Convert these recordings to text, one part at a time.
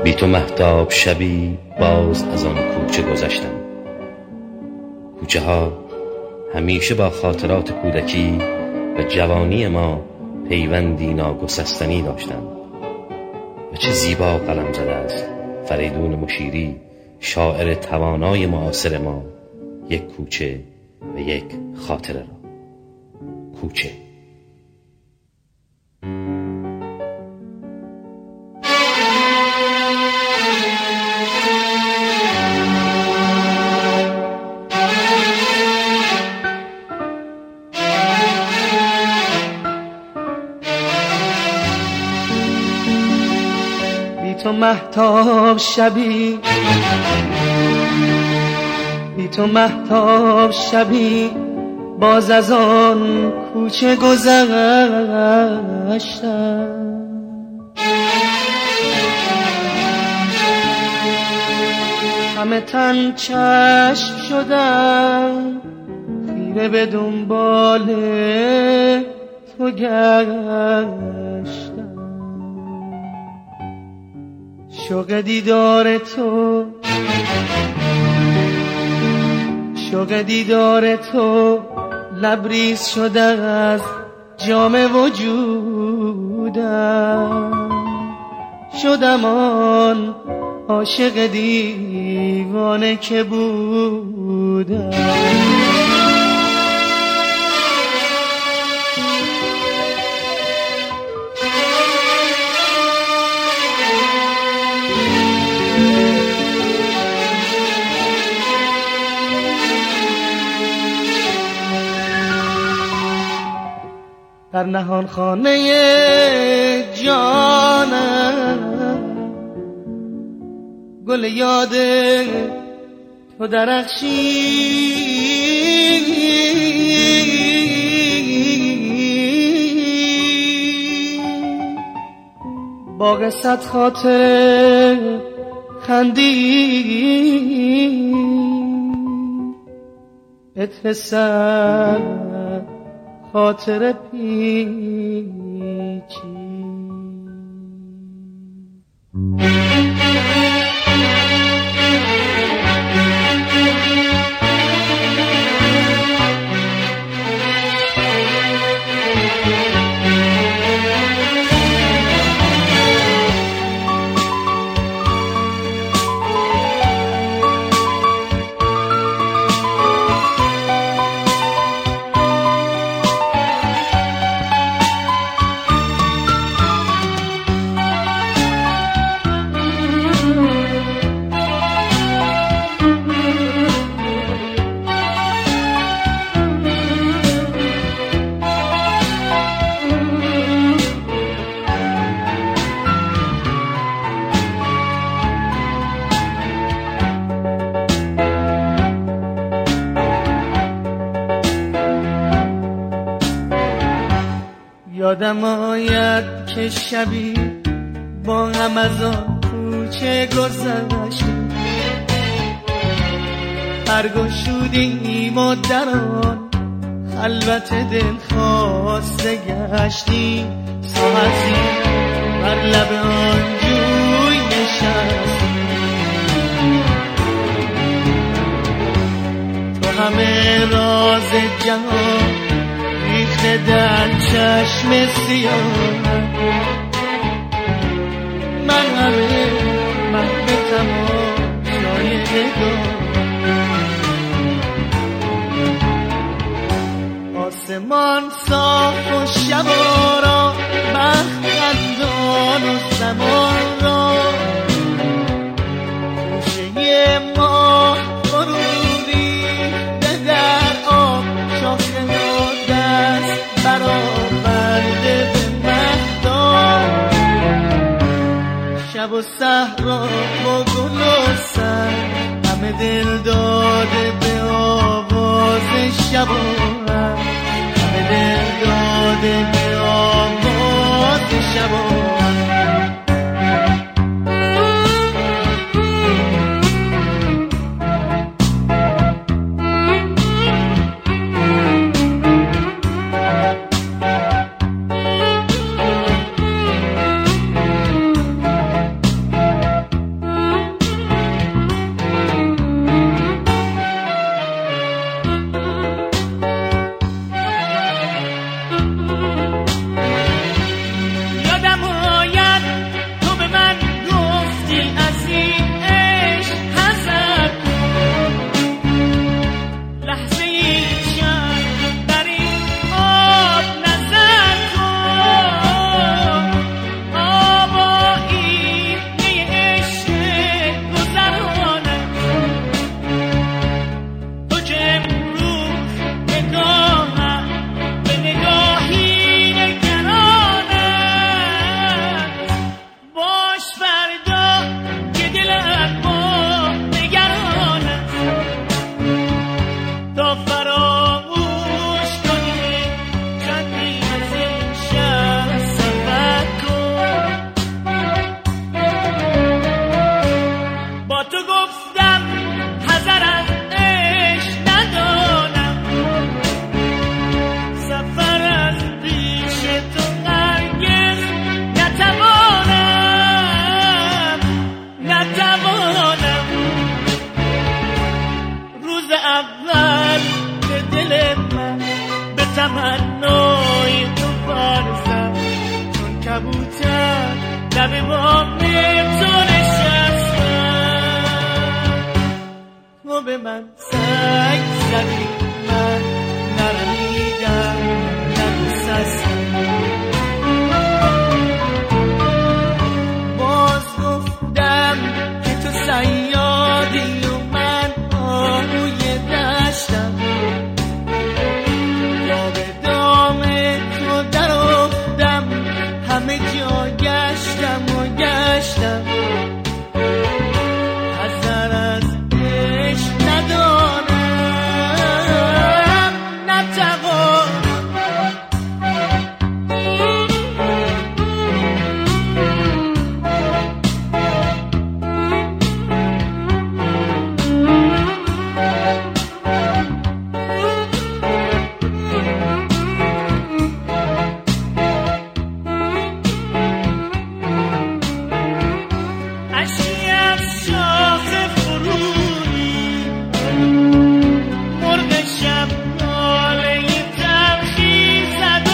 بی تو مهتاب شبی باز از آن کوچه گذشتم. کوچه ها همیشه با خاطرات کودکی و جوانی ما پیوندی ناگسستنی داشتند. و چه زیبا قلم زده است فریدون مشیری، شاعر توانای معاصر ما، یک کوچه و یک خاطره را. کوچه. تو مهتاب شبی، بی تو مهتاب شبی باز از آن کوچه گذشتم. همه تن چشم شدم، خیره به دنبال تو گشتم. شوق دیدار تو، شوق دیدار تو لبریز شده از جام وجودم. شدم آن عاشق دیوانه که بودم. در نهان خانه جانم گل یاد تو درخشید. باغ صد خاطر خندید، عطر سر خاطر پیچی. یادم آید که شبی با هم از آن کوچه گذشتیم. هر گشودیم و در آن خلوت دل خواسته گشتیم. ساعتی بر لب آن جوی نشستیم. تو همه راز جهان ریخته در چشم سیاه. من همه محو تماشای نگاه. آسمان صاف و شبا را، بخت خندان و زمان را. خوشه ماه غروبی در آب، شاخه ها دست برآورده به مهتاب. شب و صحرا و گل و سر، همه دل داده به آواز شبان. همه دل داده به آواز شبان. لب بام تو نشستم. تو به من سنگ زدی، من نرمیدم، ندوست هستم. باز گفتم که تو صیادی و من آهوی دشتم. یا به دام تو در افتم، همه جا گشتم و گشتم. حذر از عشق ندارم، نتوانم. اشکی از شاخ فرودی، مرغ شب ناله تلخی زد و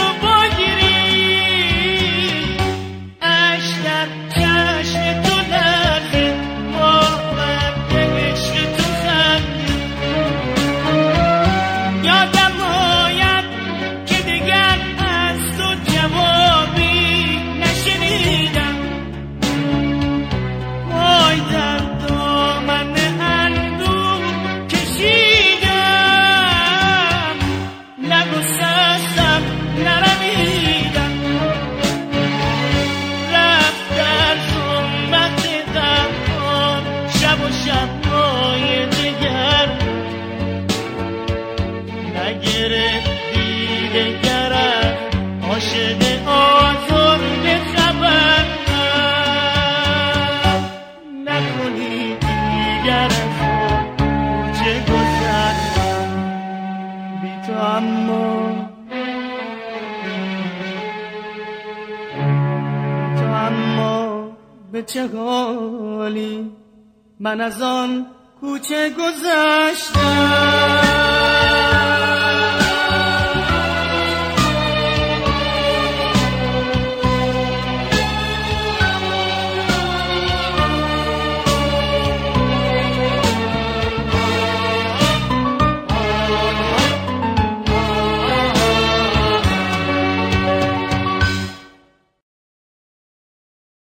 بگیری. اشک در چشم تو لرزه، باور به عشق تو خندی. یادم آید که دیگر از تو جوابی نشنیدم. وای در دامن اندوه کشیدم، نگسستم، نرمیدم. رفت در ظلمت غمام شب و شب‌های دگر. نگرفتی دگرم عاشق آزرده خبر. نکنی دیگر از کوچه گذشتم بی تو، اما به چه حالی من از آن کوچه گذشتم.